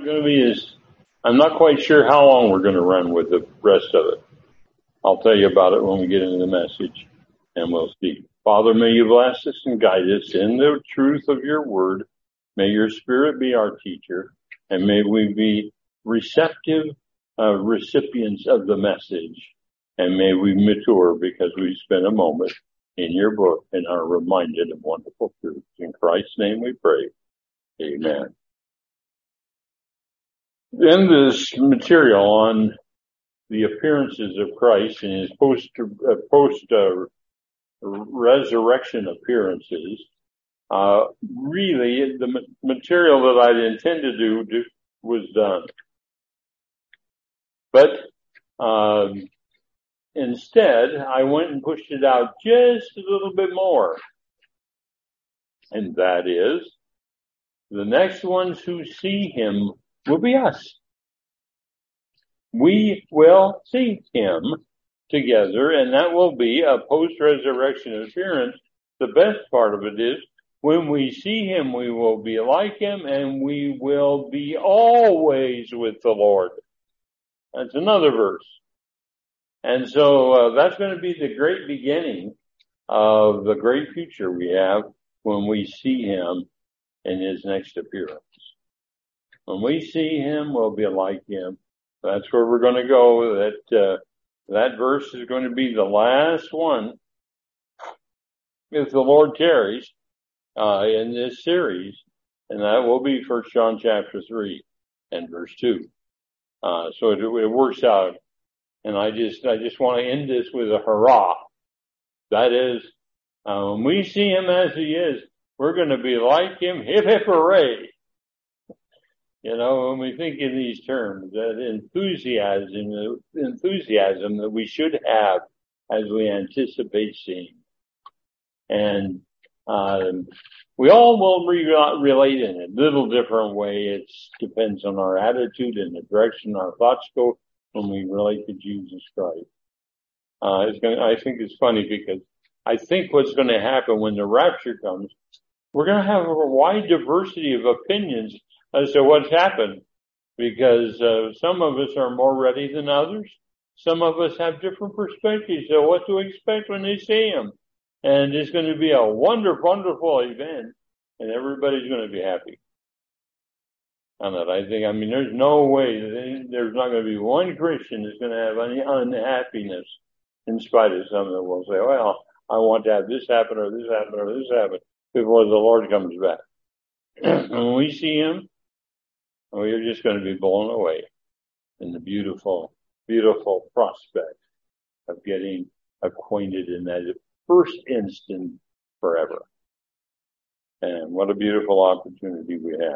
going to be is, I'm not quite sure how long we're going to run with the rest of it. I'll tell you about it when we get into the message, and we'll see. Father, may you bless us and guide us in the truth of your word. May your Spirit be our teacher, and may we be receptive recipients of the message, and may we mature because we spent a moment in your book and are reminded of wonderful truths. In Christ's name we pray. Amen. In this material on the appearances of Christ and his post-resurrection appearances, really the material that I'd intended to do was done. But instead, I went and pushed it out just a little bit more. And that is, the next ones who see him will be us. We will see him together, and that will be a post-resurrection appearance. The best part of it is, when we see him, we will be like him, and we will be always with the Lord. That's another verse. And so that's going to be the great beginning of the great future we have when we see him in his next appearance. When we see him, we'll be like him. That's where we're going to go. That verse is going to be the last one, if the Lord tarries, in this series, and that will be 1 John chapter 3 and verse 2. So it works out. And I just want to end this with a hurrah. That is, when we see him as he is, we're going to be like him. Hip, hip, hooray. You know, when we think in these terms, that enthusiasm that we should have as we anticipate seeing. And we all will relate in a little different way. It depends on our attitude and the direction our thoughts go when we relate to Jesus Christ. I think it's funny because I think what's going to happen when the rapture comes, we're going to have a wide diversity of opinions as to what's happened, because some of us are more ready than others. Some of us have different perspectives of what to expect when they see him. And it's going to be a wonderful event, and everybody's going to be happy. On that, there's no way there's not going to be one Christian that's going to have any unhappiness in spite of some that will say, well, I want to have this happen or this happen or this happen before the Lord comes back. When we see him, we're just going to be blown away in the beautiful, beautiful prospect of getting acquainted in that first instant forever. And what a beautiful opportunity we have.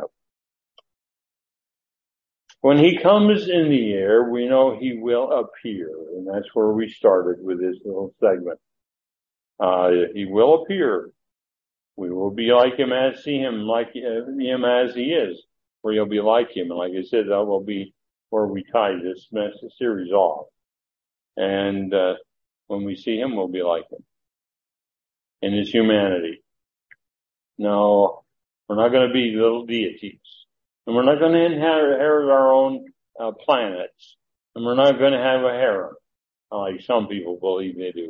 When he comes in the air, we know he will appear. And that's where we started with this little segment. He will appear. We will be like him as see him, like him as he is, where you'll be like him. And like I said, that will be where we tie this series off. And when we see him, we'll be like him in his humanity. No, we're not going to be little deities. And we're not going to inherit our own planets. And we're not going to have a harem, like some people believe they do.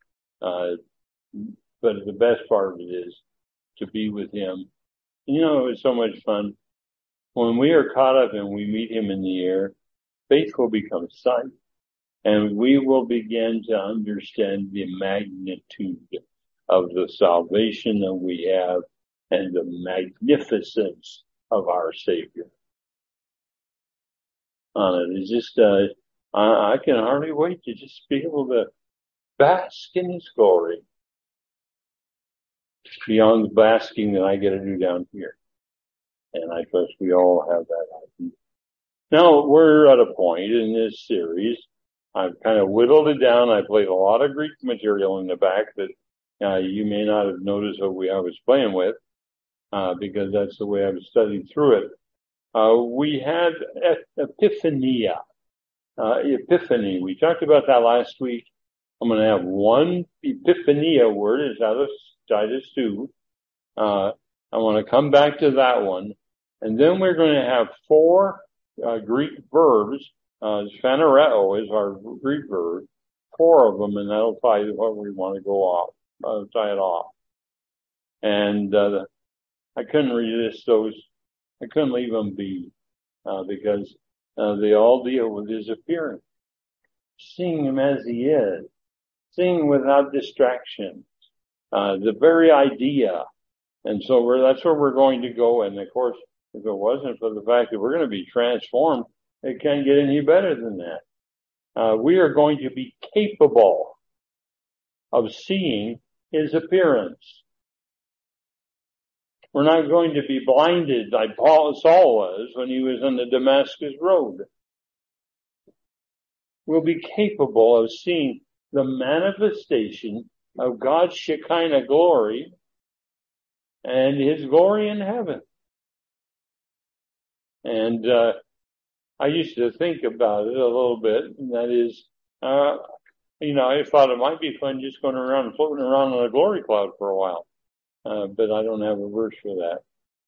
But the best part of it is to be with him. You know, it's so much fun. When we are caught up and we meet him in the air, faith will become sight. And we will begin to understand the magnitude of the salvation that we have and the magnificence of our Savior. It's just, I can hardly wait to just be able to bask in his glory beyond the basking that I get to do down here. And I trust we all have that idea. Now, we're at a point in this series, I've kind of whittled it down. I played a lot of Greek material in the back that you may not have noticed what I was playing with, because that's the way I was studying through it. We had Epiphany. We talked about that last week. I'm going to have one Epiphania word. It's out of Titus 2. I want to come back to that one. And then we're going to have four Greek verbs. Sphanereo is our Greek verb. Four of them, and that'll tie what we want to go off, tie it off. And I couldn't resist those. I couldn't leave them be because they all deal with his appearance. Seeing him as he is. Seeing without distraction. The very idea. And so that's where we're going to go. And of course, if it wasn't for the fact that we're going to be transformed, it can't get any better than that. We are going to be capable of seeing his appearance. We're not going to be blinded like Saul was when he was on the Damascus road. We'll be capable of seeing the manifestation of God's Shekinah glory and his glory in heaven. And I used to think about it a little bit, and that is, I thought it might be fun just going around and floating around on a glory cloud for a while. But I don't have a verse for that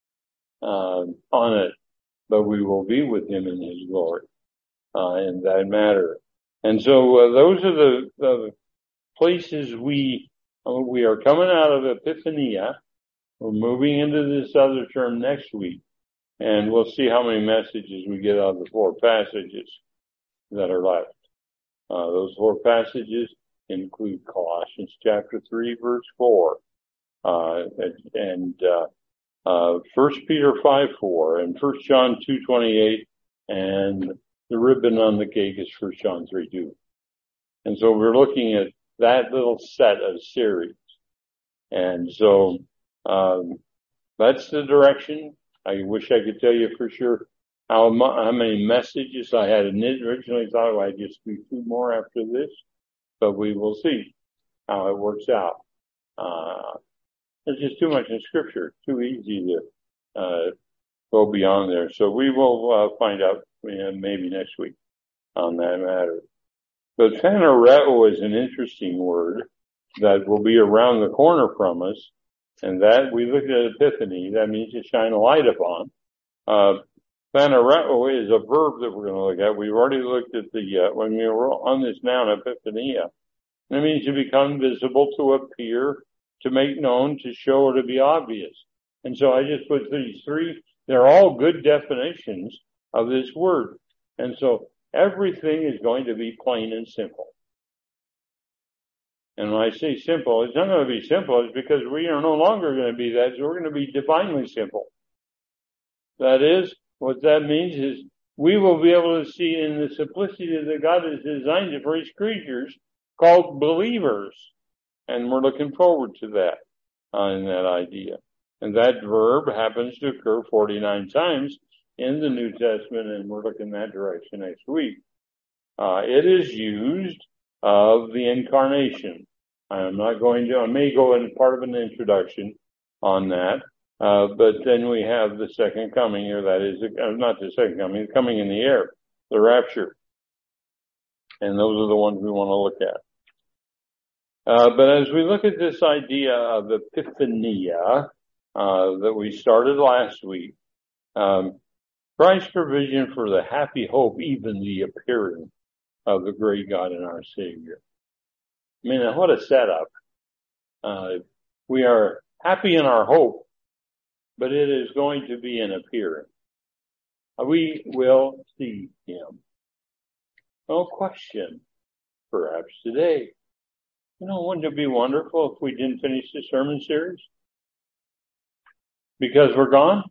on it. But we will be with him in his glory in that matter. And so those are the places we are coming out of Epiphania. We're moving into this other term next week. And we'll see how many messages we get out of the four passages that are left. Those four passages include Colossians chapter 3, verse 4, and 1 Peter 5:4, and 1 John 2:28, and the ribbon on the cake is 1 John 3:2. And so we're looking at that little set of series. And so that's the direction. I wish I could tell you for sure how many messages I had originally thought I'd just do two more after this, but we will see how it works out. There's just too much in Scripture, too easy to go beyond there. So we will find out maybe next week on that matter. But phanereo is an interesting word that will be around the corner from us. And that we looked at Epiphany, that means to shine a light upon. Phanereo is a verb that we're going to look at. We've already looked at when we were on this noun, Epiphania. That means to become visible, to appear, to make known, to show, or to be obvious. And so I just put these three, they're all good definitions of this word. And so everything is going to be plain and simple. And when I say simple, it's not going to be simple. It's because we are no longer going to be that. So we're going to be divinely simple. That is, what that means is we will be able to see in the simplicity that God has designed it for his creatures called believers. And we're looking forward to that in that idea. And that verb happens to occur 49 times in the New Testament, and we're looking that direction next week. It is used of the incarnation. I may go in part of an introduction on that, but then we have the second coming, or that is, not the second coming, the coming in the air, the rapture. And those are the ones we want to look at. But as we look at this idea of Epiphania, that we started last week, Christ's provision for the happy hope, even the appearing of the great God and our Savior. I mean, what a setup. We are happy in our hope, but it is going to be an appearing. We will see him. No question, perhaps today. Wouldn't it be wonderful if we didn't finish the sermon series? Because we're gone?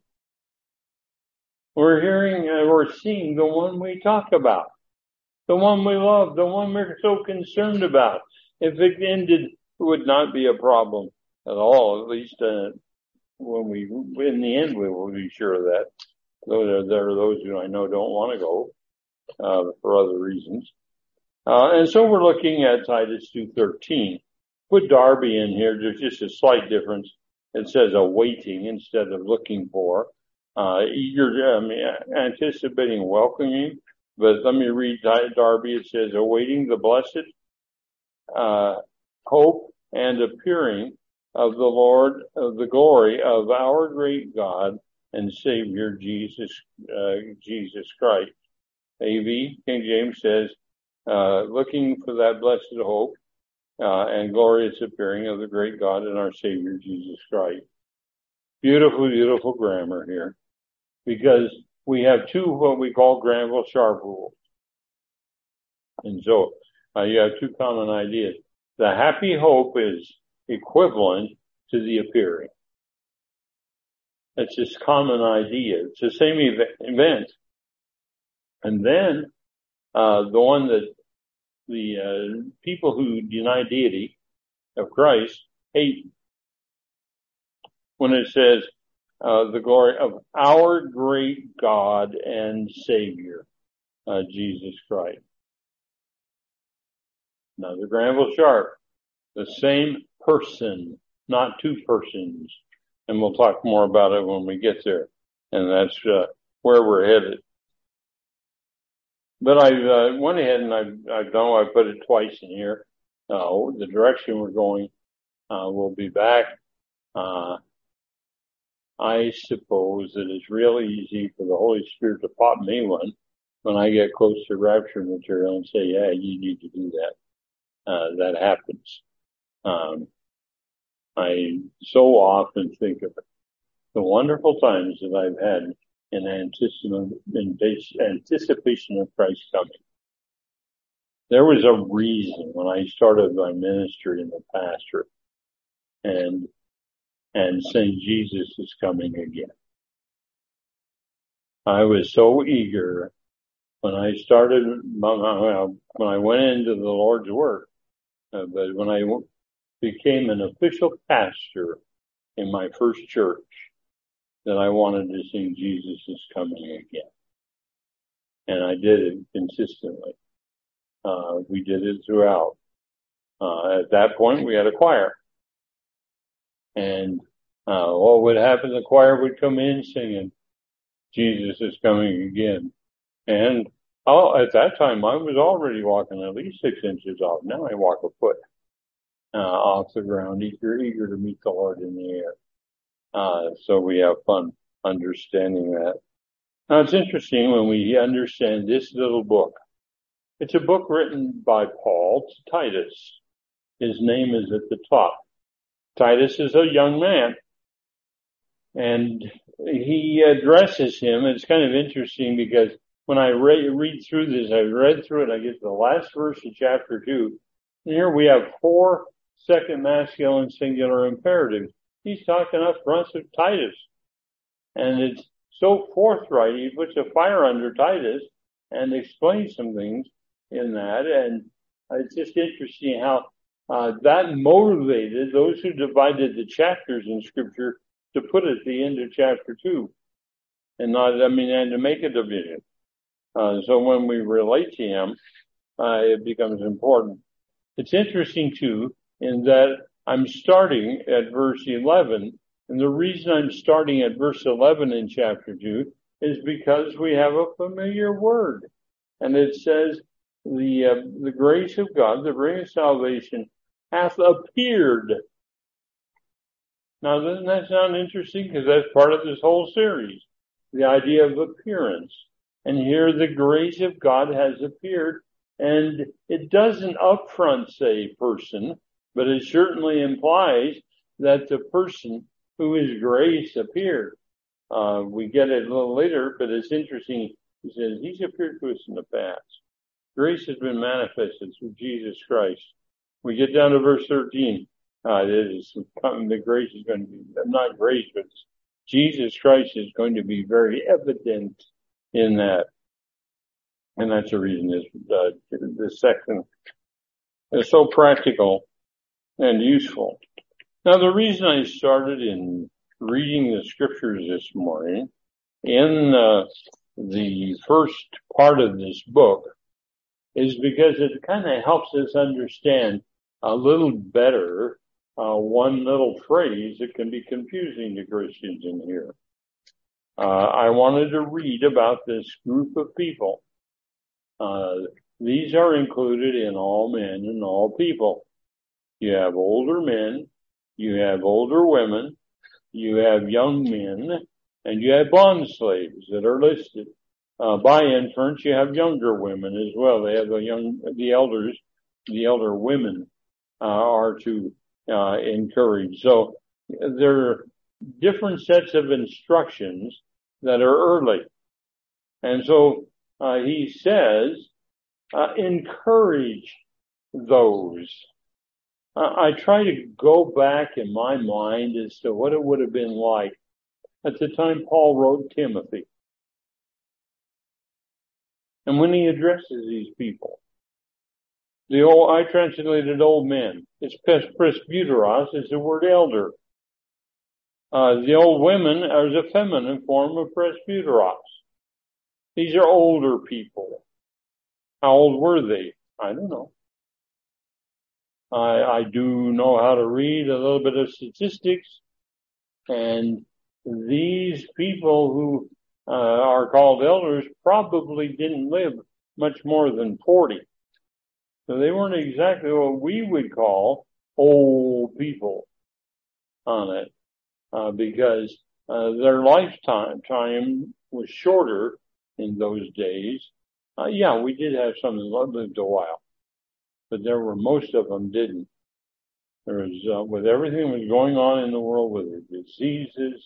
We're seeing the one we talk about. The one we love, the one we're so concerned about. If it ended, it would not be a problem at all. At least in the end, we will be sure of that. There are those who I know don't want to go for other reasons. And so we're looking at Titus 2:13. Put Darby in here. There's just a slight difference. It says awaiting instead of looking for. Anticipating, welcoming. But let me read Darby. It says, awaiting the blessed hope and appearing of the Lord, of the glory of our great God and Savior, Jesus Christ. AV, King James says, looking for that blessed hope and glorious appearing of the great God and our Savior, Jesus Christ. Beautiful, beautiful grammar here, because we have two what we call Granville Sharp rules. And so you have two common ideas. The happy hope is equivalent to the appearing. It's this common idea. It's the same event. And then the one that the people who deny deity of Christ hate, when it says the glory of our great God and Savior, Jesus Christ. Now the Granville Sharp, the same person, not two persons. And we'll talk more about it when we get there. And that's where we're headed. But I went ahead and I put it twice in here. The direction we're going, we'll be back. I suppose that it's real easy for the Holy Spirit to pop me one when I get close to rapture material and say, yeah, you need to do that. That happens. I so often think of it. The wonderful times that I've had in anticipation of Christ coming. There was a reason when I started my ministry in the pastorate and saying Jesus is coming again. I was so eager when I started, when I went into the Lord's work, but when I became an official pastor in my first church, that I wanted to sing Jesus is coming again. And I did it consistently. We did it throughout. At that point, we had a choir. And what would happen? The choir would come in singing, Jesus is coming again. And at that time, I was already walking at least 6 inches off. Now I walk a foot off the ground, eager to meet the Lord in the air. So we have fun understanding that. Now it's interesting when we understand this little book. It's a book written by Paul to Titus. His name is at the top. Titus is a young man. And he addresses him. It's kind of interesting because when I read through this, I read through it, I get to the last verse of chapter 2. And here we have 4 second masculine singular imperatives. He's talking up front of Titus. And it's so forthright. He puts a fire under Titus and explains some things in that. And it's just interesting how that motivated those who divided the chapters in Scripture to put it at the end of chapter 2. And to make a division. So when we relate to him, it becomes important. It's interesting too, in that I'm starting at verse 11, and the reason I'm starting at verse 11 in chapter 2 is because we have a familiar word. And it says, the grace of God, the bringing of salvation, hath appeared. Now, doesn't that sound interesting? Because that's part of this whole series, the idea of appearance. And here the grace of God has appeared, and it doesn't upfront say person, but it certainly implies that the person who is grace appeared. We get it a little later, but it's interesting. He says he's appeared to us in the past. Grace has been manifested through Jesus Christ. We get down to verse 13. The grace is going to be, not grace, but Jesus Christ is going to be very evident in that. And that's the reason this section is so practical and useful. Now, the reason I started in reading the scriptures this morning in the first part of this book is because it kind of helps us understand a little better one little phrase that can be confusing to Christians in here. I wanted to read about this group of people. These are included in all men and all people. You have older men, you have older women, you have young men, And you have bond slaves that are listed. By inference, you have younger women as well. They have the elder women, are to, encourage. So there are different sets of instructions that are early. And so, he says, encourage those. I try to go back in my mind as to what it would have been like at the time Paul wrote Timothy. And when he addresses these people, I translated old men. It's presbyteros, is the word elder. The old women are the feminine form of presbyteros. These are older people. How old were they? I don't know. I do know how to read a little bit of statistics, and these people who are called elders probably didn't live much more than 40. So they weren't exactly what we would call old people on it, because their lifetime was shorter in those days. Yeah, we did have some that lived a while, but most of them didn't. There was, with everything that was going on in the world, with the diseases,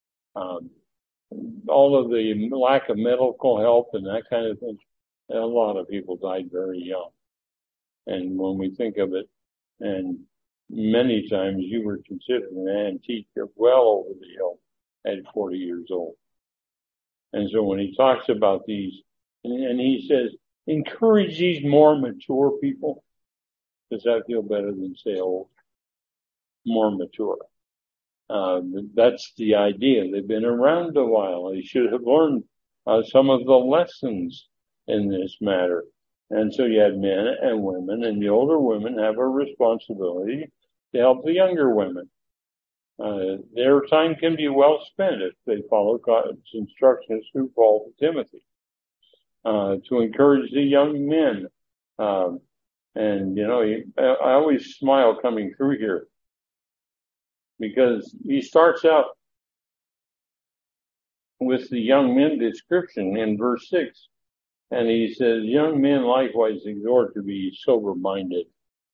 all of the lack of medical help and that kind of thing, a lot of people died very young. And when we think of it, and many times you were considered an antique, you're well over the hill at 40 years old. And so when he talks about these, and he says, encourage these more mature people, does that feel better than say old? More mature. That's the idea. They've been around a while. They should have learned some of the lessons in this matter. And so you have men and women, and the older women have a responsibility to help the younger women. Their time can be well spent if they follow God's instructions through Paul to Timothy, to encourage the young men. And, I always smile coming through here, because he starts out with the young men description in verse 6. And he says, young men likewise exhort to be sober-minded.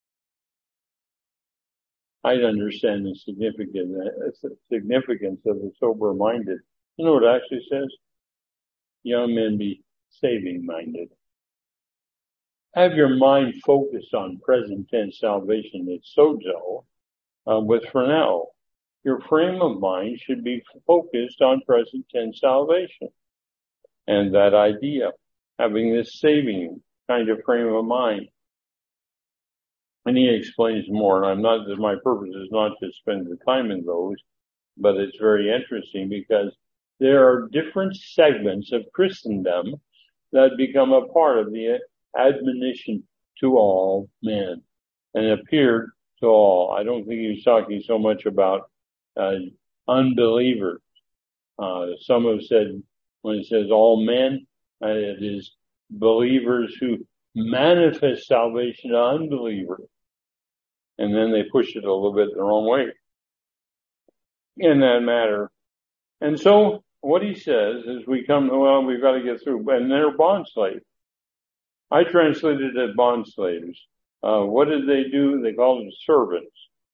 I understand the significance of the sober-minded. You know what it actually says? Young men be saving-minded. Have your mind focused on present tense salvation. It's sozo, with phroneo. Your frame of mind should be focused on present tense salvation. And that idea, having this saving kind of frame of mind. And he explains more, and my purpose is not to spend the time in those, but it's very interesting because there are different segments of Christendom that become a part of the admonition to all men, and appeared to all. I don't think he was talking so much about unbelievers. Some have said, when it says all men, it is believers who manifest salvation to unbelievers. And then they push it a little bit the wrong way in that matter. And so what he says is we've got to get through, and they're bond slaves. I translated it bond slaves. What did they do? They called them servants.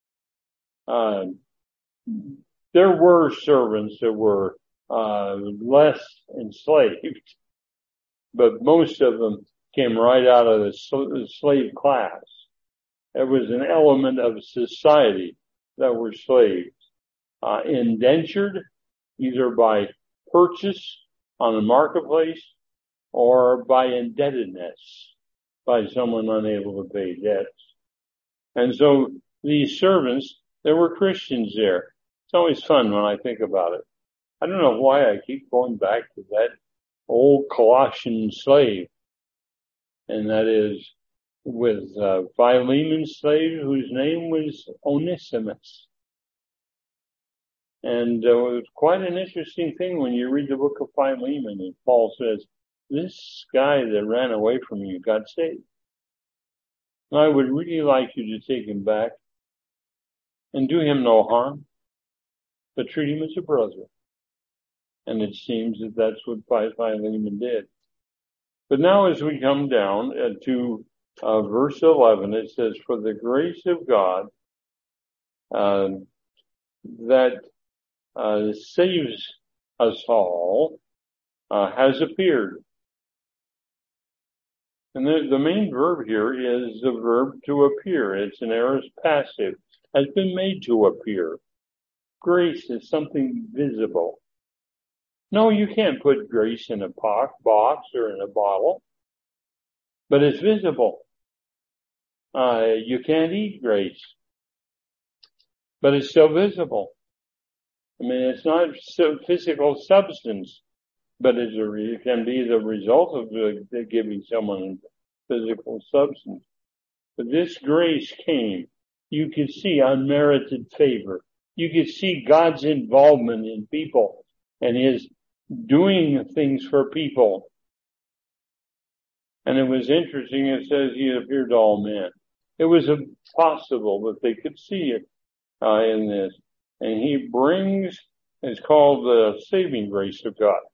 There were servants that were less enslaved, but most of them came right out of the slave class. There was an element of society that were slaves, indentured either by purchase on the marketplace or by indebtedness, by someone unable to pay debts. And so these servants, there were Christians there. It's always fun when I think about it. I don't know why I keep going back to that old Colossian slave, and that is with Philemon's slave, whose name was Onesimus. And it was quite an interesting thing when you read the book of Philemon, and Paul says, this guy that ran away from you got saved. And I would really like you to take him back and do him no harm, but treat him as a brother. And it seems that that's what Philemon did. But now as we come down to verse 11, it says, for the grace of God that saves us all has appeared. And the main verb here is the verb to appear. It's an aorist passive. Has been made to appear. Grace is something visible. No, you can't put grace in a box or in a bottle, but it's visible. You can't eat grace, but it's still visible. I mean, it's not physical substance, but it can be the result of giving someone physical substance. But this grace came. You could see unmerited favor. You could see God's involvement in people and his doing things for people. And it was interesting, it says he appeared to all men. It was impossible that they could see it in this. And he brings, it's called the saving grace of God.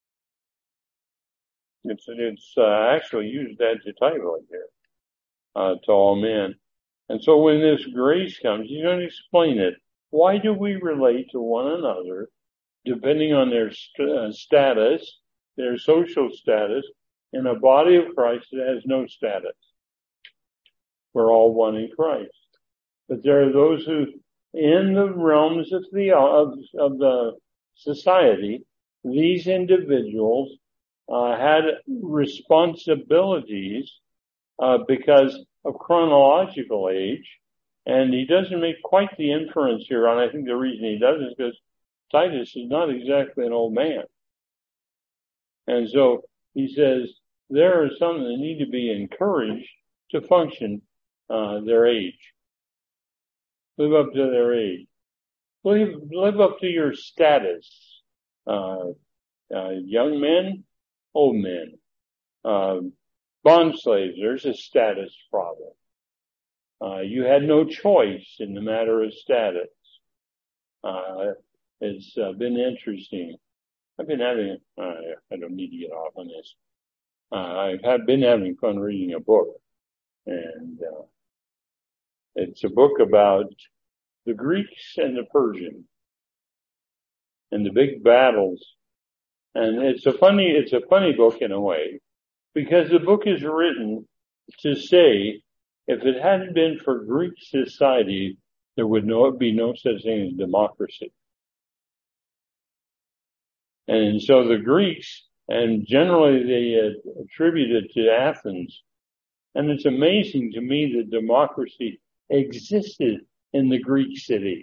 It's actually used adjectively here to all men. And so when this grace comes, he's going to explain it. Why do we relate to one another depending on their status, their social status, in a body of Christ that has no status? We're all one in Christ. But there are those who, in the realms of the society, these individuals had responsibilities because of chronological age, and he doesn't make quite the inference here, and I think the reason he does is because Titus is not exactly an old man. And so he says there are some that need to be encouraged to function their age. Live up to their age. Live up to your status. Young men, old men. Bond slaves, there's a status problem. You had no choice in the matter of status. It's been interesting. I've been having, I don't need to get off on this. I've been having fun reading a book, and it's a book about the Greeks and the Persians and the big battles. And it's a funny book in a way, because the book is written to say, if it hadn't been for Greek society, there would be no such thing as democracy. And so the Greeks, and generally they attribute it to Athens. And it's amazing to me that democracy existed in the Greek cities,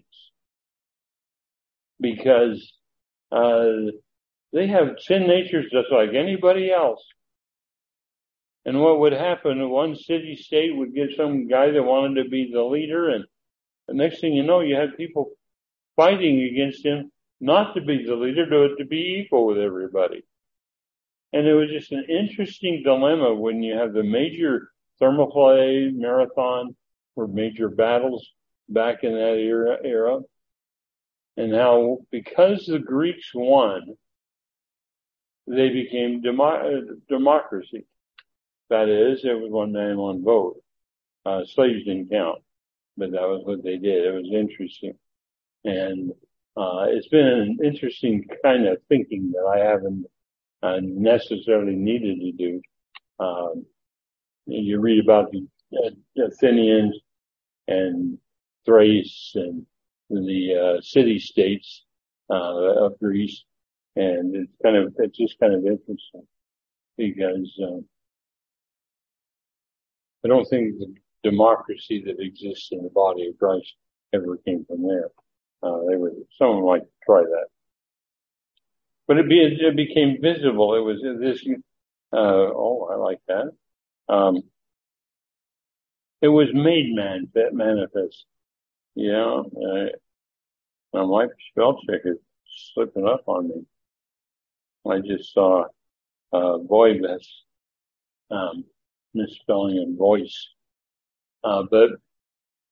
because they have sin natures just like anybody else. And what would happen, one city-state would get some guy that wanted to be the leader, and the next thing you know, you had people fighting against him not to be the leader, to be equal with everybody. And it was just an interesting dilemma when you have the major Thermopylae Marathon, or major battles back in that era, and how, because the Greeks won, they became democracy. That is, it was one man, one vote. Slaves didn't count, but that was what they did. It was interesting. And it's been an interesting kind of thinking that I haven't necessarily needed to do. You read about the Athenians and Thrace and the city-states of Greece, and it's just kind of interesting, because I don't think the democracy that exists in the body of Christ ever came from there. Someone might try that. But it became visible. It was this, I like that. It was made manifest. Yeah, my spell check is slipping up on me. I just saw, voidless, misspelling in voice. But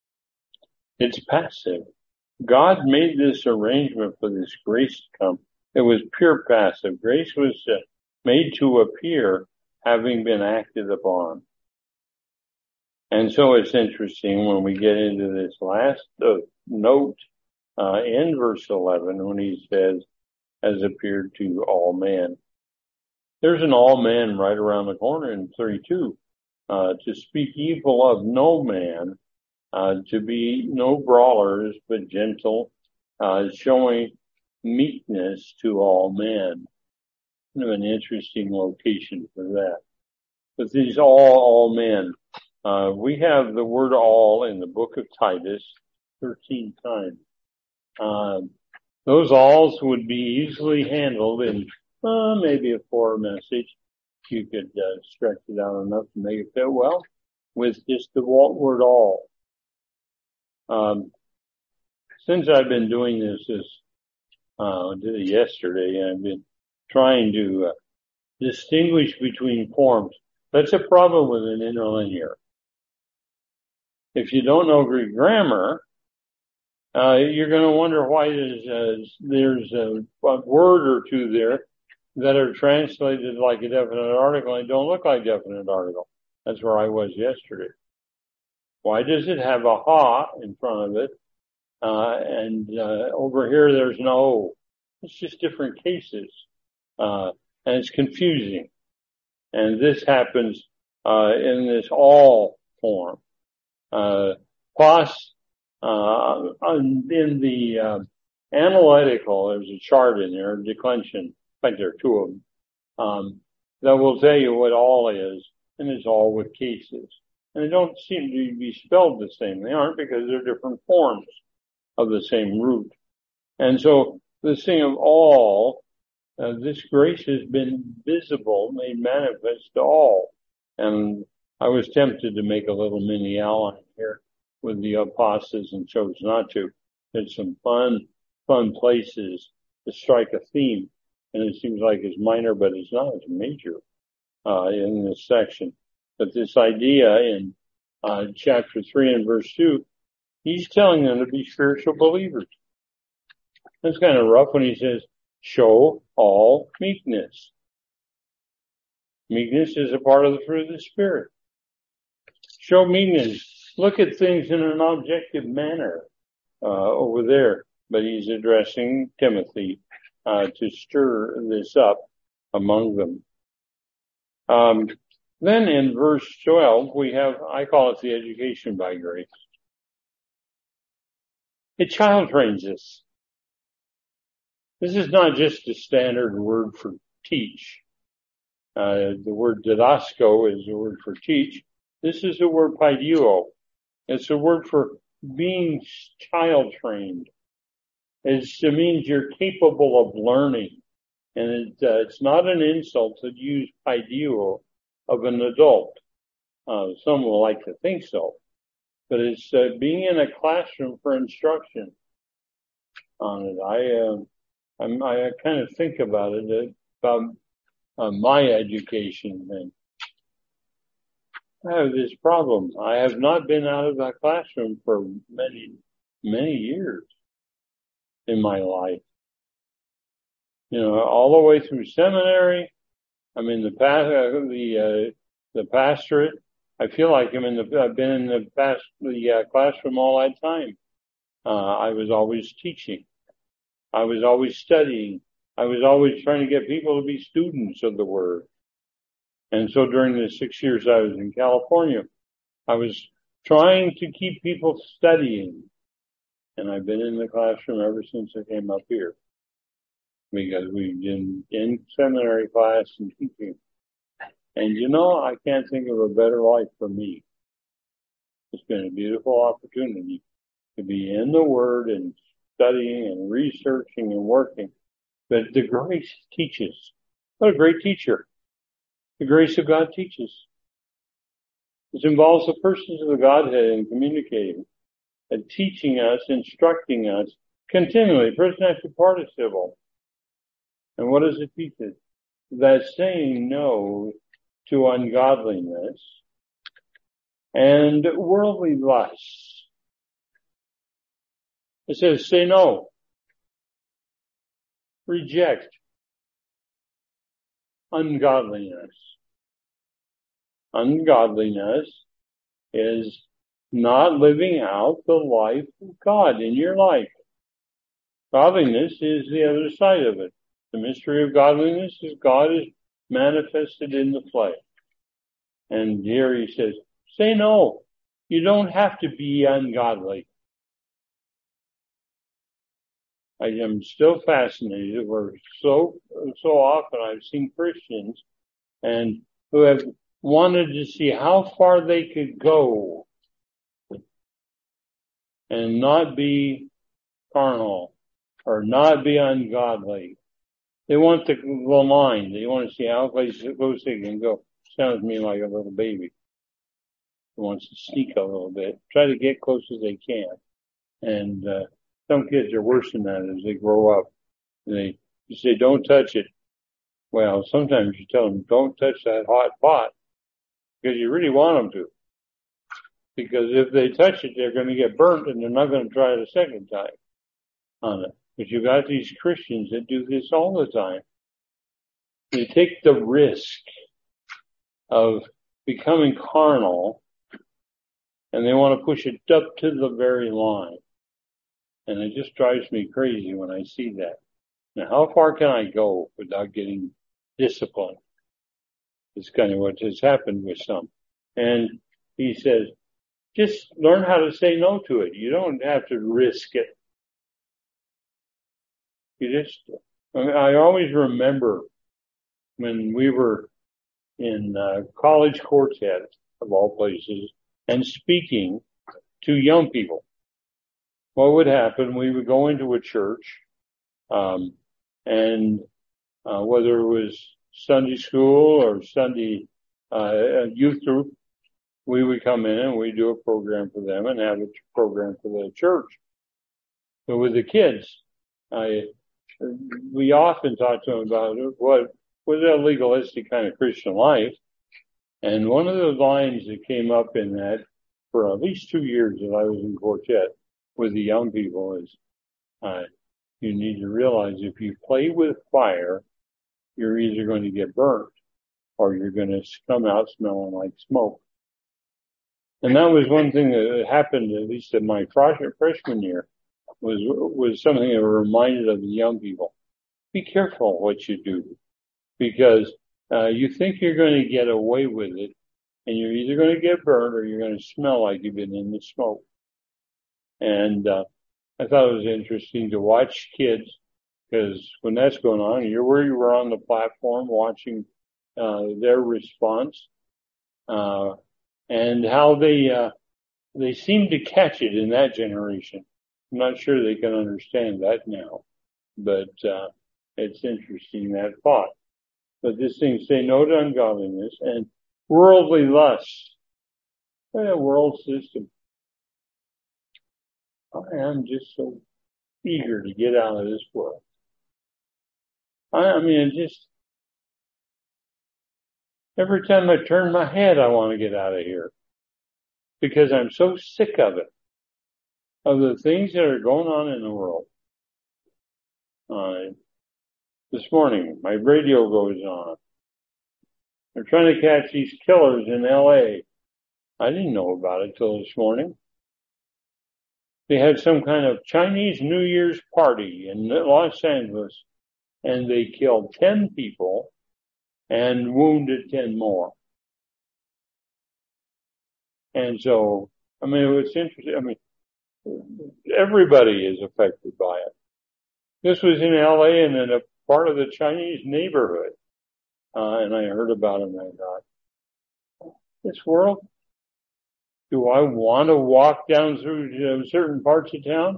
it's passive. God made this arrangement for this grace to come It was pure passive. Grace was made to appear having been acted upon. And so it's interesting when we get into this last note in verse 11 when he says, has appeared to all men. There's an all men right around the corner in 32. To speak evil of no man, to be no brawlers, but gentle, showing meekness to all men. Kind of an interesting location for that. But these all men. We have the word all in the book of Titus 13 times. Those alls would be easily handled in maybe a 4 message. You could stretch it out enough to make it fit well with just the word all. Since I've been doing this did it yesterday, and I've been trying to distinguish between forms. That's a problem with an interlinear. If you don't know Greek grammar, you're going to wonder why there's a word or two there that are translated like a definite article and don't look like definite article. That's where I was yesterday. Why does it have a ha in front of it? And over here there's no O. It's just different cases. And it's confusing. And this happens in this all form. Plus, in the analytical, there's a chart in there, declension. In fact, there are 2 of them, that will tell you what all is, and it's all with cases. And they don't seem to be spelled the same. They aren't, because they're different forms of the same root. And so this thing of all, this grace has been visible, made manifest to all. And I was tempted to make a little mini outline here with the apostles and chose not to. There's some fun places to strike a theme. And it seems like it's minor, but it's not. It's major, in this section. But this idea in, chapter 3 and verse 2, he's telling them to be spiritual believers. That's kind of rough when he says, show all meekness. Meekness is a part of the fruit of the Spirit. Show meekness. Look at things in an objective manner, over there. But he's addressing Timothy, to stir this up among them. Then in verse 12, we have, I call it the education by grace. It child trains us. This is not just a standard word for teach. The word didasko is the word for teach. This is the word paiduo. It's a word for being child trained. It means you're capable of learning. And it's not an insult to use paiduo of an adult. Some will like to think so. But it's being in a classroom for instruction on it. I kind of think about it, about my education, and I have this problem. I have not been out of that classroom for many, many years in my life. All the way through seminary. I'm in the pastorate. I feel like I've been in the classroom all that time. I was always teaching. I was always studying. I was always trying to get people to be students of the Word. And so during the 6 years I was in California, I was trying to keep people studying. And I've been in the classroom ever since I came up here, because we've been in seminary class and teaching. And I can't think of a better life for me. It's been a beautiful opportunity to be in the Word and studying and researching and working. But the grace teaches. What a great teacher. The grace of God teaches. It involves the persons of the Godhead in communicating and teaching us, instructing us continually, present active participle. And what does it teach us? That saying no to ungodliness and worldly lusts. It says, say no. reject ungodliness. Ungodliness is not living out the life of God in your life. Godliness is the other side of it. The mystery of godliness is God is manifested in the flesh. And here he says, say no. You don't have to be ungodly. I am still fascinated where so often I've seen Christians and who have wanted to see how far they could go and not be carnal or not be ungodly. They want the line. They want to see how close they can go. Sounds to me like a little baby who wants to sneak a little bit, try to get close as they can. And some kids are worse than that as they grow up. You say, don't touch it. Well, sometimes you tell them, don't touch that hot pot because you really want them to. Because if they touch it, they're going to get burnt and they're not going to try it a second time on it. But you got these Christians that do this all the time. They take the risk of becoming carnal and they want to push it up to the very line. And it just drives me crazy when I see that. Now, how far can I go without getting disciplined? It's kind of what has happened with some. And he says, just learn how to say no to it. You don't have to risk it. I always remember when we were in college quartet, of all places, and speaking to young people. What would happen, we would go into a church, and whether it was Sunday school or Sunday youth group, we would come in and we'd do a program for them and have a program for the church. So with the kids, we often talked to them about what was a legalistic kind of Christian life. And one of the lines that came up in that for at least 2 years that I was in quartet with the young people is, you need to realize if you play with fire, you're either going to get burnt or you're going to come out smelling like smoke. And that was one thing that happened, at least in my freshman year, was something that reminded of the young people. Be careful what you do, because you think you're going to get away with it, and you're either going to get burned or you're going to smell like you've been in the smoke. And I thought it was interesting to watch kids, because when that's going on, you were on the platform watching their response, and how they seem to catch it in that generation. I'm not sure they can understand that now, but it's interesting, that thought. But this thing, say no to ungodliness and worldly lust. A world system. I am just so eager to get out of this world. I mean, just every time I turn my head, I want to get out of here because I'm so sick of it, of the things that are going on in the world. This morning, my radio goes on. They're trying to catch these killers in L.A. I didn't know about it till this morning. They had some kind of Chinese New Year's party in Los Angeles, and they killed 10 people and wounded 10 more. And so, I mean, it's interesting. I mean, everybody is affected by it. This was in L.A. and in a part of the Chinese neighborhood. And I heard about it and I thought, this world, do I want to walk down through certain parts of town?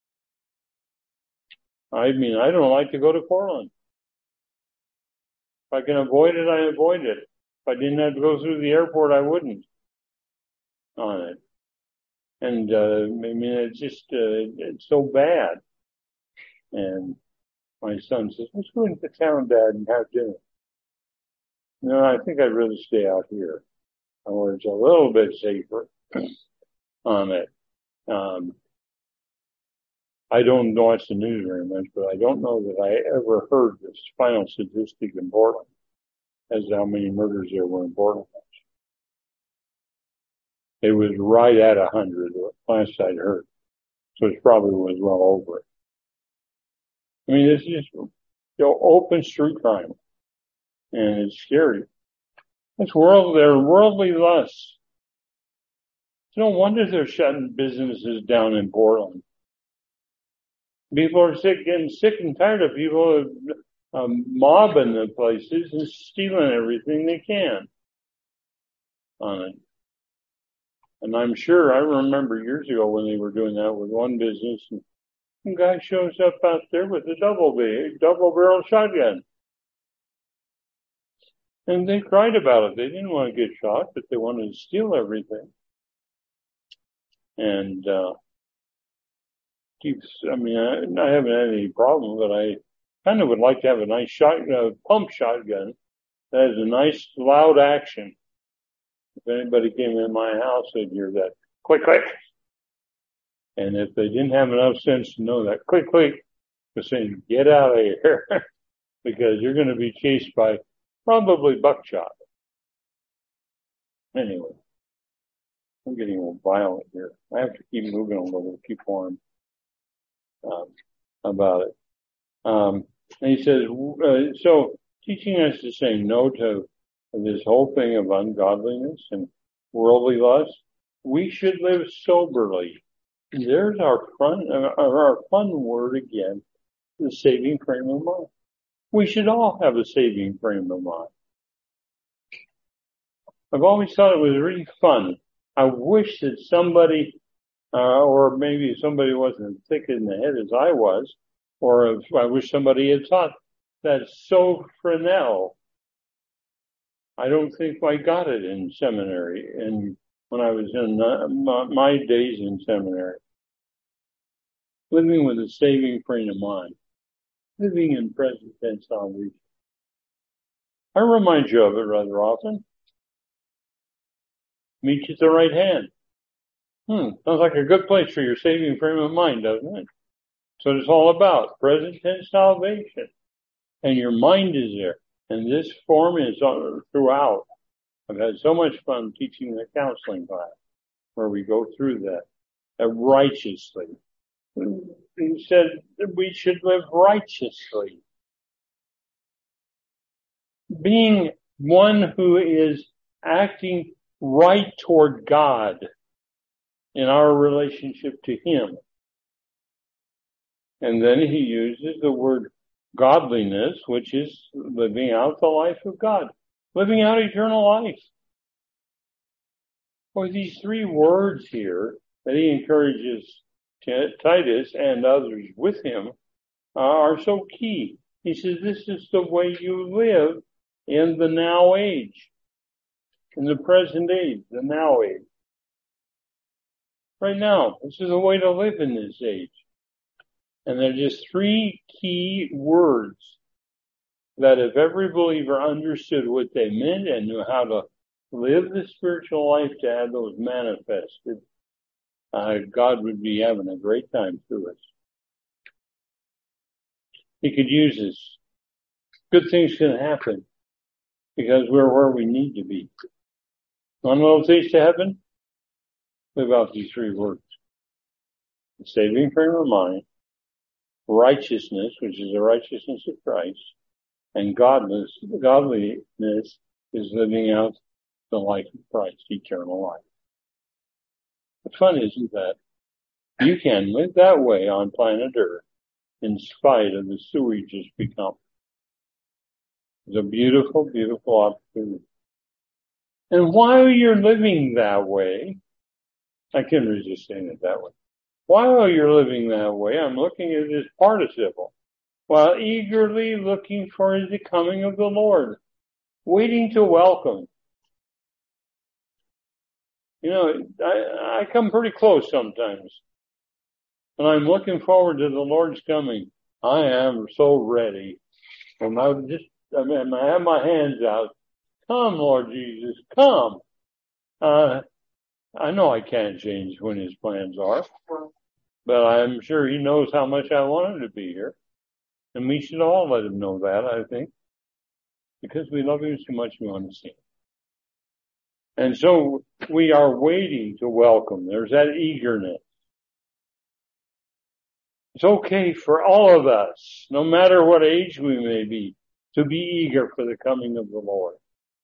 I mean, I don't like to go to Portland. If I can avoid it, I avoid it. If I didn't have to go through the airport, I wouldn't on it. And, I mean, it's just, it's so bad. And my son says, let's go into town, Dad, and have dinner. No, I think I'd rather stay out here where it's a little bit safer on it. I don't watch the news very much, but I don't know that I ever heard this final statistic in Portland as how many murders there were in Portland. It was right at 100 last I'd heard. So it probably was well over it. I mean, it's just open street crime. And it's scary. They're worldly lusts. It's no wonder they're shutting businesses down in Portland. People are getting sick and tired of people mobbing the places and stealing everything they can on it. And I'm sure I remember years ago when they were doing that with one business, and some guy shows up out there with a double-barrel shotgun. And they cried about it. They didn't want to get shot, but they wanted to steal everything. And I haven't had any problem, but I kind of would like to have a nice pump shotgun that has a nice loud action. If anybody came in my house, they'd hear that click, click. And if they didn't have enough sense to know that click, click, they're saying, get out of here because you're going to be chased by probably buckshot. Anyway, I'm getting a little violent here. I have to keep moving a little, keep on about it. And he says, so teaching us to say no to this whole thing of ungodliness and worldly lust, we should live soberly. There's our fun word again, the saving frame of mind. We should all have a saving frame of mind. I've always thought it was really fun. I wish that somebody, or maybe somebody wasn't thick in the head as I was, or I wish somebody had taught that Fresnel. I don't think I got it in seminary, and when I was in my days in seminary. Living with a saving frame of mind. Living in present tense salvation. I remind you of it rather often. Meet you at the right hand. Sounds like a good place for your saving frame of mind, doesn't it? So it's all about present tense salvation. And your mind is there. And this form is throughout. I've had so much fun teaching the counseling class where we go through that righteously. He said that we should live righteously. Being one who is acting right toward God in our relationship to Him. And then he uses the word godliness, which is living out the life of God, living out eternal life. Well, these three words here that he encourages Titus and others with him are so key. He says this is the way you live in the now age, in the present age, the now age. Right now, this is the way to live in this age. And there are just three key words that if every believer understood what they meant and knew how to live the spiritual life to have those manifested, God would be having a great time through us. He could use us. Good things can happen because we're where we need to be. Want a little taste of heaven? Live out these three words. The saving frame of mind, righteousness, which is the righteousness of Christ, and godliness is living out the life of Christ, eternal life. The fun isn't that you can live that way on planet Earth in spite of the sewage it's become. It's a beautiful, beautiful opportunity. And while you're living that way, I can't resist saying it that way. While you're living that way, I'm looking at this participle. While eagerly looking for the coming of the Lord, waiting to welcome. You know, I come pretty close sometimes. And I'm looking forward to the Lord's coming. I am so ready. And I have my hands out. Come, Lord Jesus, come. I know I can't change when His plans are. but I'm sure he knows how much I wanted to be here. And we should all let him know that, I think, because we love him so much we want to see him. And so we are waiting to welcome. There's that eagerness. It's okay for all of us, no matter what age we may be, to be eager for the coming of the Lord.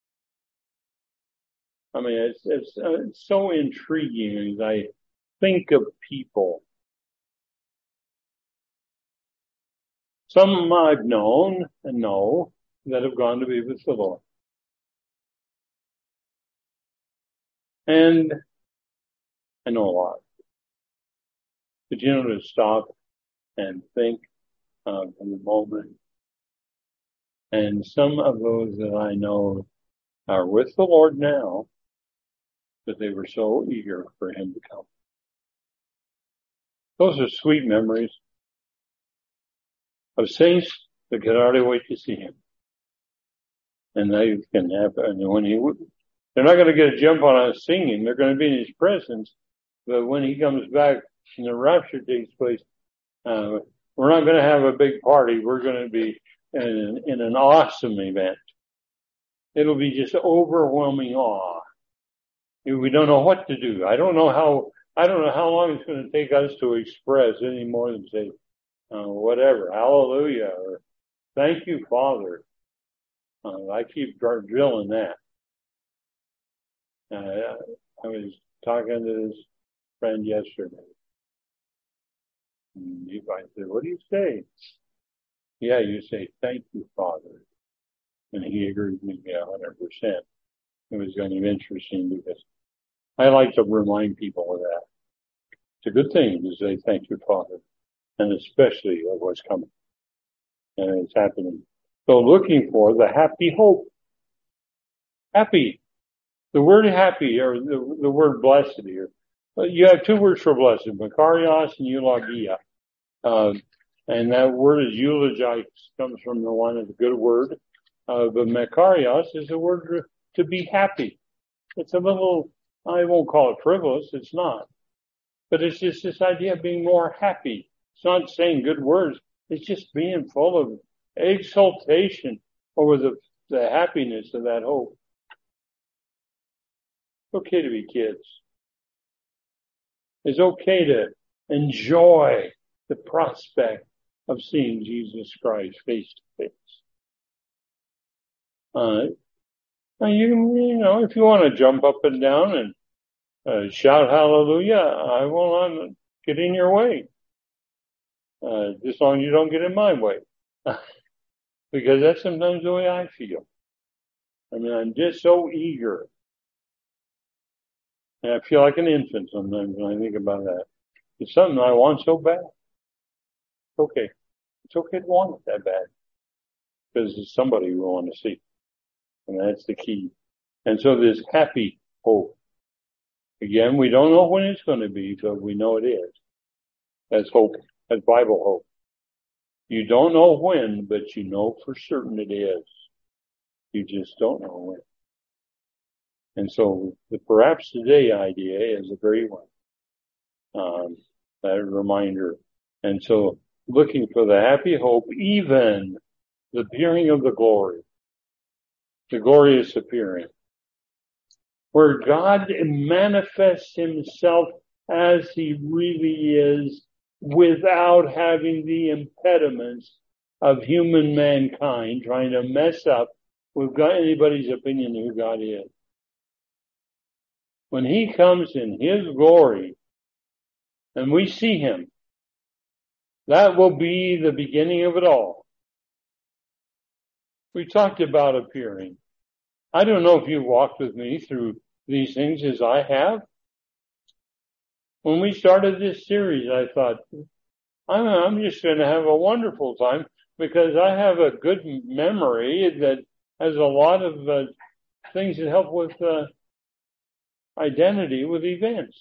I mean, it's so intriguing as I think of people. Some I've known and know that have gone to be with the Lord. And I know a lot. But to stop and think of the moment. And some of those that I know are with the Lord now, but they were so eager for him to come. Those are sweet memories of saints that could hardly wait to see him. And they can have, and when they're not going to get a jump on us singing, they're going to be in his presence. But when he comes back and the rapture takes place, we're not going to have a big party. We're going to be in an awesome event. It'll be just overwhelming awe. We don't know what to do. I don't know how long it's going to take us to express any more than say, whatever, hallelujah, or thank you, Father. I keep drilling that. I was talking to this friend yesterday. And I said, what do you say? Yeah, you say, thank you, Father. And he agreed with me 100%. It was kind of interesting because I like to remind people of that. It's a good thing to say thank you, Father, and especially of what's coming. And it's happening. So looking for the happy hope. Happy. The word happy, or the word blessed here. You have two words for blessed, makarios and eulogia. And that word is eulogize, comes from the one of a good word. But makarios is a word to be happy. It's a little, I won't call it frivolous, it's not. But it's just this idea of being more happy. It's not saying good words, it's just being full of exultation over the happiness of that hope. It's okay to be kids. It's okay to enjoy the prospect of seeing Jesus Christ face to face. You know, if you want to jump up and down and shout hallelujah, I will not get in your way. Just as long as you don't get in my way. Because that's sometimes the way I feel. I mean, I'm just so eager. And I feel like an infant sometimes when I think about that. It's something I want so bad. It's okay. It's okay to want it that bad. Because it's somebody we want to see. And that's the key. And so this happy hope. Again, we don't know when it's going to be, but we know it is. That's hope. That's Bible hope. You don't know when, but you know for certain it is. You just don't know when. And so the perhaps today idea is a great one. That reminder. And so looking for the happy hope, even the appearing of the glory, the glorious appearing, where God manifests himself as he really is without having the impediments of human mankind trying to mess up with anybody's opinion of who God is. When he comes in his glory and we see him, that will be the beginning of it all. We talked about appearing. I don't know if you walked with me through these things as I have. When we started this series, I thought, I'm just going to have a wonderful time because I have a good memory that has a lot of things that help with identity with events.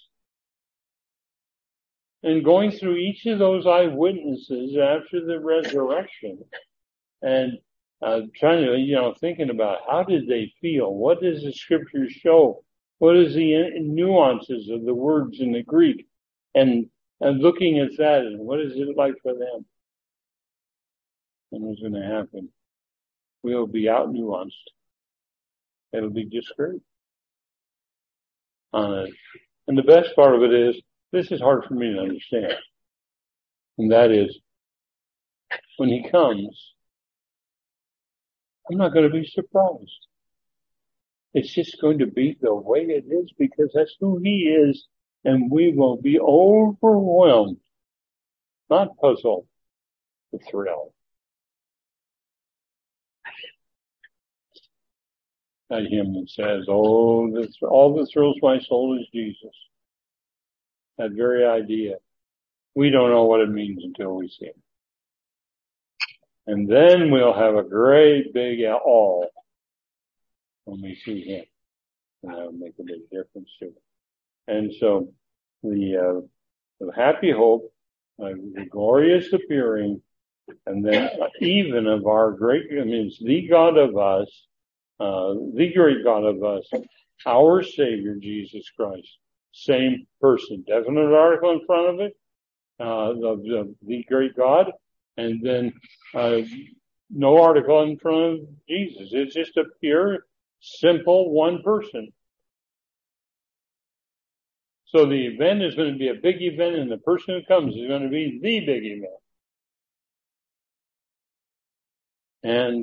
And going through each of those eyewitnesses after the resurrection and trying to, thinking about how did they feel? What does the scripture show? What is the nuances of the words in the Greek? And and looking at that, and what is it like for them? And what's going to happen? We'll be out nuanced. It'll be just great on it. And the best part of it is, this is hard for me to understand. And that is, when he comes, I'm not going to be surprised. It's just going to be the way it is because that's who he is. And we will be overwhelmed, not puzzled, but thrilled. That hymn that says, all that thrills my soul is Jesus. That very idea. We don't know what it means until we see him. And then we'll have a great big awe when we see him. And that'll make a big difference too. And so the happy hope, the glorious appearing, and then even of our great, it's the God of us, the great God of us, our Savior, Jesus Christ. Same person. Definite article in front of it, the great God, and then no article in front of Jesus. It's just a pure, simple one person. So the event is going to be a big event, and the person who comes is going to be the big event. And,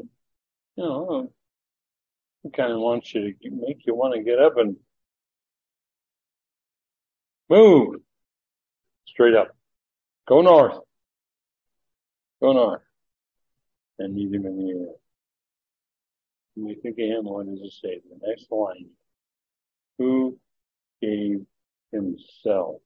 it kind of wants you to make you want to get up and move straight up. Go north. Go north. And meet him in the air. When we think of him, what does it say? The next line. Who gave himself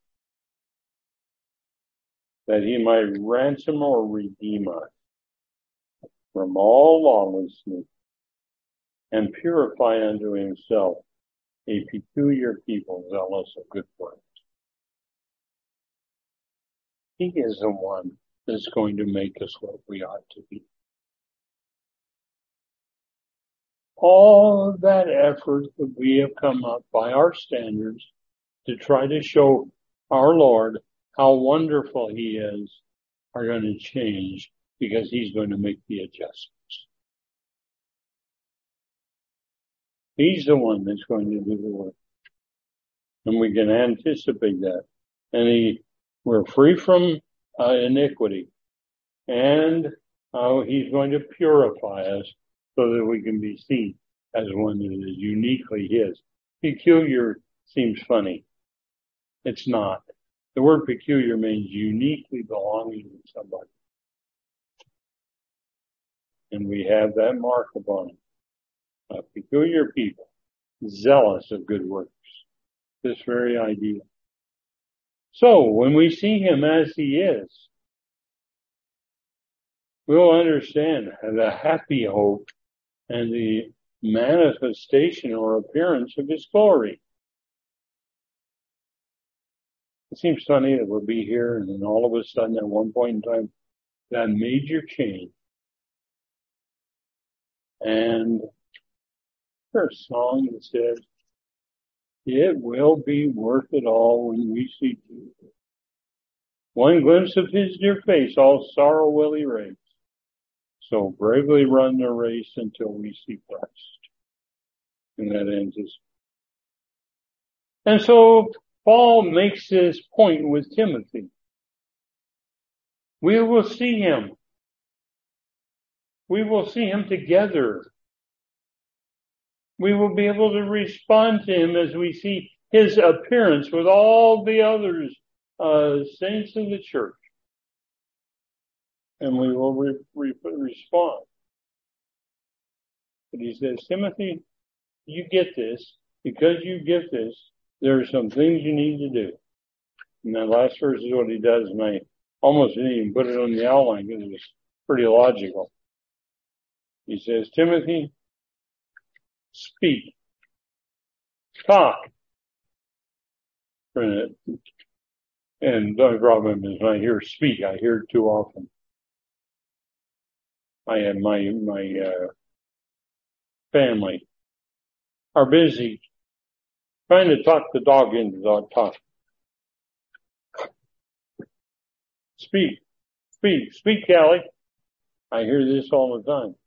that he might ransom or redeem us from all lawlessness and purify unto himself a peculiar people zealous of good works. He is the one that's going to make us what we ought to be. All of that effort that we have come up by our standards to try to show our Lord how wonderful he is are going to change because he's going to make the adjustments. He's the one that's going to do the work. And we can anticipate that. And we're free from iniquity. And he's going to purify us so that we can be seen as one that is uniquely his. Peculiar seems funny. It's not. The word peculiar means uniquely belonging to somebody. And we have that mark upon it. A peculiar people, zealous of good works. This very idea. So, when we see him as he is, we'll understand the happy hope and the manifestation or appearance of his glory. It seems funny that we'll be here and then all of a sudden at one point in time, that major change. And there's a song that says, it will be worth it all when we see Jesus. One glimpse of his dear face, all sorrow will erase. So bravely run the race until we see Christ. And that ends his. And so Paul makes this point with Timothy. We will see him. We will see him together. We will be able to respond to him as we see his appearance with all the others, saints of the church. And we will respond. But he says, Timothy, you get this. Because you get this, there are some things you need to do. And that last verse is what he does, and I almost didn't even put it on the outline because it was pretty logical. He says, Timothy, speak. Talk. And the only problem is when I hear speak, I hear it too often. I have my family are busy trying to talk the dog into dog talk. Speak, speak, Callie. I hear this all the time.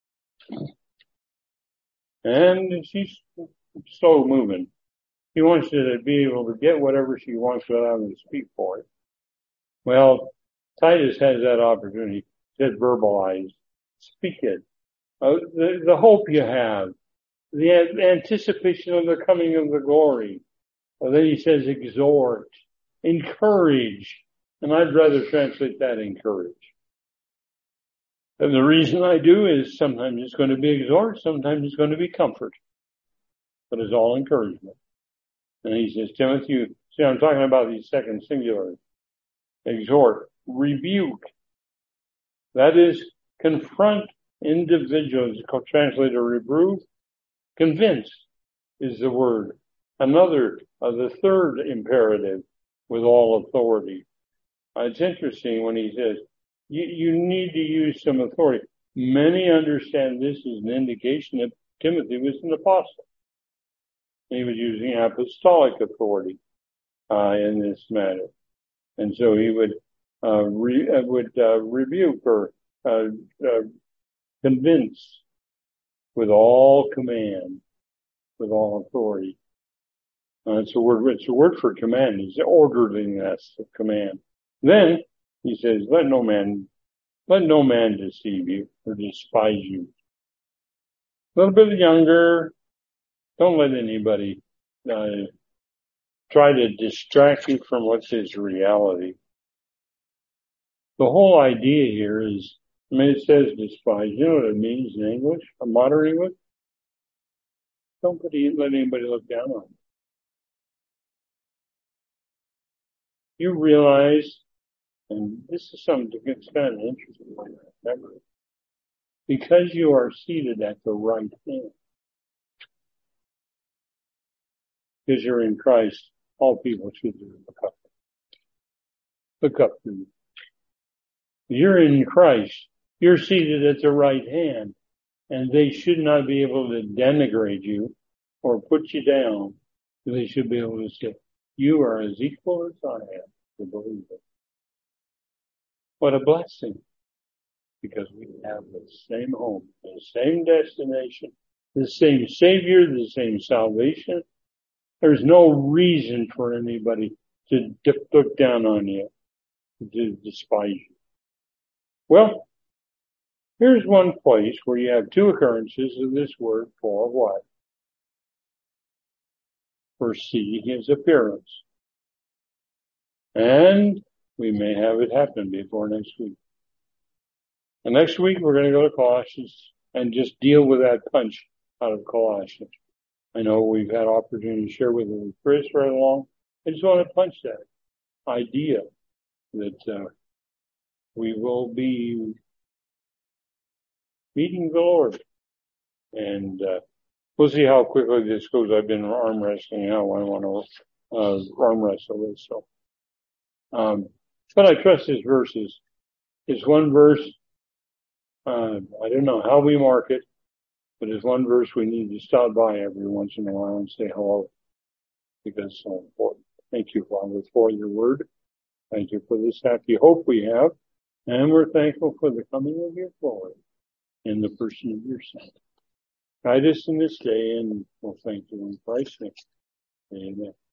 And she's slow moving. He wants you to be able to get whatever she wants without having to speak for it. Well, Titus has that opportunity. He says verbalize. Speak it. The hope you have. The anticipation of the coming of the glory. Well, then he says exhort. Encourage. And I'd rather translate that encourage. And the reason I do is sometimes it's going to be exhort, sometimes it's going to be comfort. But it's all encouragement. And he says, Timothy, see, I'm talking about these second singulars. Exhort, rebuke. That is, confront individuals. It's called translated reprove. Convince is the word. Another, the third imperative with all authority. It's interesting when he says, you need to use some authority. Many understand this as an indication that Timothy was an apostle. He was using apostolic authority in this matter. And so he would rebuke or convince with all command, with all authority. It's a word for command. It's orderliness of command. Then he says, let no man deceive you or despise you. A little bit younger. Don't let anybody try to distract you from what's his reality. The whole idea here is, it says despise. You know what it means in English, modern English? Don't let anybody look down on you. You realize, and this is something that's kind of interesting to remember, because you are seated at the right hand, because you're in Christ, all people should look up to you. You're in Christ. You're seated at the right hand, and they should not be able to denigrate you or put you down. They should be able to say, you are as equal as I am, the believer. What a blessing, because we have the same home, the same destination, the same Savior, the same salvation. There's no reason for anybody to look down on you, to despise you. Well, here's one place where you have two occurrences of this word for what? For see his appearance. And we may have it happen before next week. And next week we're going to go to Colossians and just deal with that punch out of Colossians. I know we've had opportunity to share with Chris right along. I just want to punch that idea that we will be meeting the Lord. And we'll see how quickly this goes. I've been arm wrestling how I want to arm wrestle this. So, but I trust his verses. It's one verse. I don't know how we mark it, but it's one verse we need to stop by every once in a while and say hello, because it's so important. Thank you, Father, for your word. Thank you for this happy hope we have. And we're thankful for the coming of your glory in the person of your Son. Guide us in this day, and we'll thank you in Christ's name. Amen.